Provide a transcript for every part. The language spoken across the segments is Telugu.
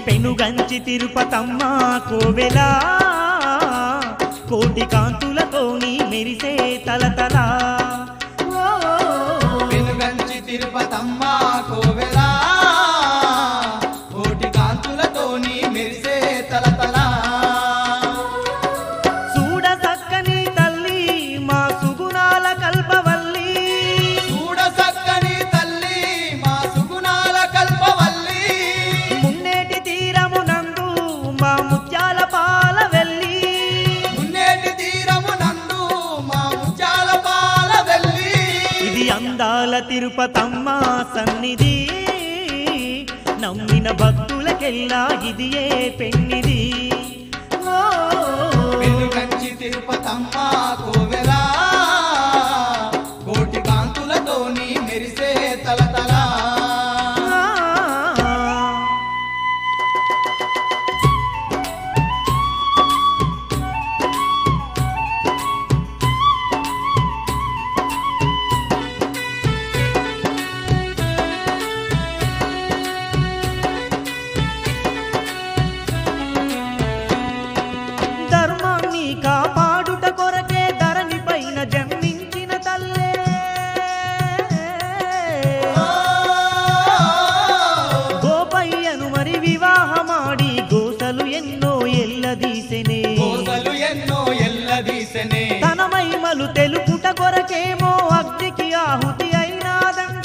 పెనుగంచి తిరుపతమ్మ కోవెలా కోటి కాంతులతోని మెరిసే తలతలా పెనుగంచి తిరుపతమ్మ కోవెలా కోటి కాంతులతోని మెరిసే తలతలా చూడ చక్కని తల్లి మా సుగుణాల కల్పవల్లి చూడ చక్కని తల్లి మా సుగుణాల కల్పవల్లి మున్నేటి తీరమునందు మా ముత్యాల పాల వెల్లి మున్నేటి తీరమునందు మా ముత్యాల పాల వెల్లి ఇది అందాల తిరుపతమ్మ సన్నిధి నమ్మిన భక్తులకెల్లా ఇదియే పెన్నిది పెనుగంచి తిరుపతమ్మ కోవెలా కోటి కాంతులతోని మెరిసే తలతలా ధర్మాన్ని కాపాడుట కొరకే ధరణి పైన జన్మించిన తల్లే గోపయ్యను మరి వివాహమాడి గోసలు ఎన్నో ఎల్లదీసెనే కోసలు ఎన్నో ఎల్లదీసెనే తన మహిమలు తెలుపుట కొరకేమో అగ్నికి ఆహుతి అయినాదంట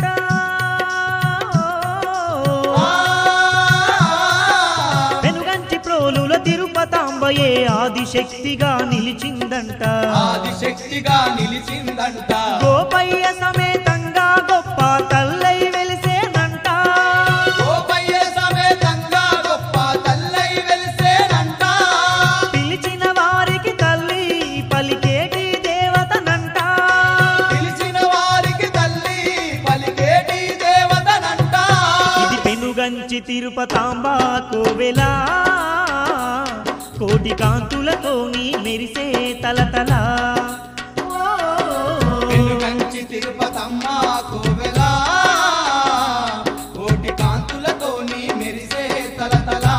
వెనుగంచి ప్రోలుల తిరుపతాంబయే ఆదిశక్తిగా నిలిచిందంట ఆదిశక్తిగా నిలిచిందంట గోపయ్య సమేతంగా గొప్ప తల్లై వెలిసేనంట గోపయ్య సమేతంగా గొప్ప తల్లై వెలిసేనంట పిలిచిన వారికి తల్లి పలికేటి దేవతనంట పిలిచిన వారికి తల్లి పలికేటి దేవతనంట ఇది పెనుగంచి తిరుపతాంబ కోవెలా కోటి కాంతులతోని మెరిసే తలతలా పెనుగంచి తిరుపతమ్మ కోవెలా కోటి కాంతులతోని మెరిసే తలతలా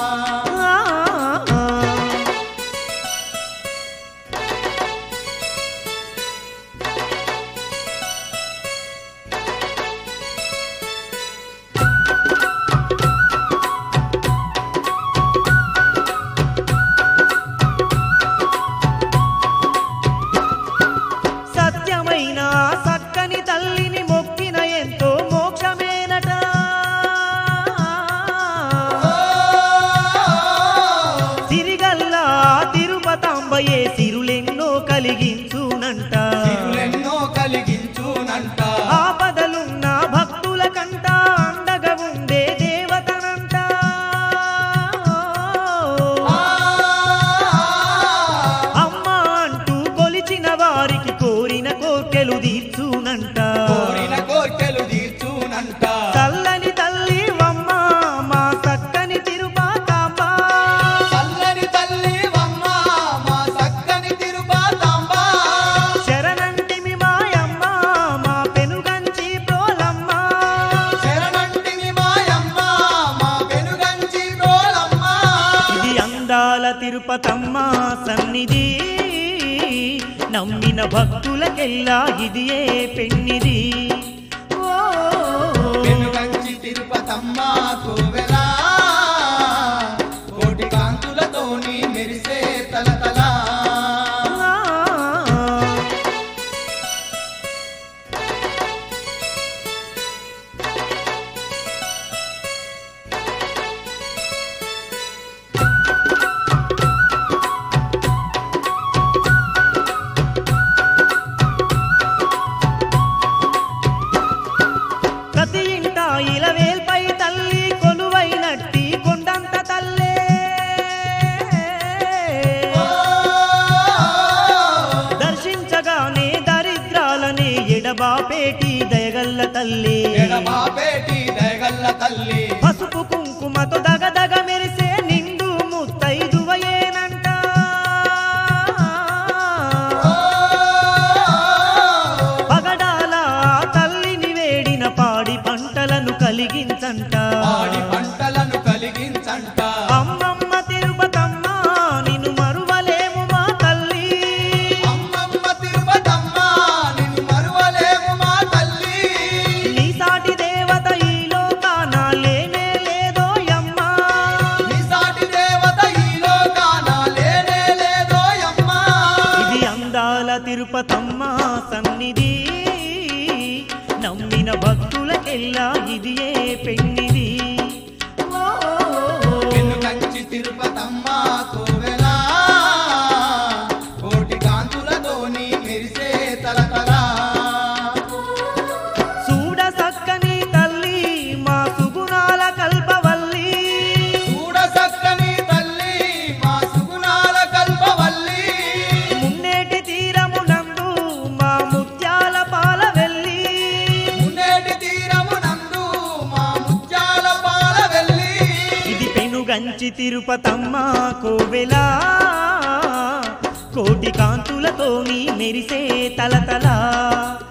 సత్యమైన సక్కని తల్లిని మొక్కిన ఎంతో మోక్షమేనట సిరిగల్లా తిరుపతాంబయే సిరులెన్నో కలిగించునంట తిరులెన్నో కలిగించునంట ఆపదలున్న భక్తుల కంట అండగా ఉండే దేవతనంట అమ్మ అంటూ కొలిచిన వారికి కోరిన కోర్కెలు తీర్చునంట కోరిన కోర్కెలు తీర్చునంట చల్లని తల్లి వమ్మ మా చక్కని తిరుపతాంబ చల్లని తల్లి వమ్మ మా చక్కని తిరుపతాంబ శరణంటిమి మాయమ్మ మా పెనుగంచి ప్రోలమ్మ శరణంటిని మాయమ్మ మా వెనుగంచి రోలమ్మ ఇది అందాల తిరుపతమ్మ సన్నిధి నమ్మిన భక్తులకెల్లా ఇదియే పెన్నిది వెనుగంచి తిరుపతమ్మ కోవెలా కోటి కాంతులతోని మెరిసే తలతలా ప్రతి ఇంట ఇలవేల్పై తల్లి కొలువైనట్టి కొండంత తల్లే దర్శించగానే దరిద్రాలనే ఎడబాపేటి దయగల్ల తల్లి ఎడబాపేటి దయగల్ల తల్లి పసుపు కుంకుమతో దగదగ మెరిసే నిండు ముత్తైదువయేనంట పగడాల తల్లిని వేడిన పాడి పంటలను కలిగించంట పాడి పంటలను కలిగించంట నమ్మిన భక్తులకెల్లా ఇది ఏ పెన్నిది. వెనుకంచి తిరుపతమ్మ కోవెలా కోటి కాంతులతోని మెరిసే తలతలా చూడ సక్కని తల్లి మా సుగుణాల కల్పవల్లి. చూడ సక్కని తల్లి మా సుగుణాల కల్పవల్లి. మున్నేటి తీరమునందు మా ముత్యాల పాలవెల్లి. మున్నేటి తీరమునందు మా ముత్యాల పాలవెల్లి. ఇది పెనుగంచి తిరుపతమ్మ కోవెలా కోటి కాంతులతోని మెరిసే తలతలా.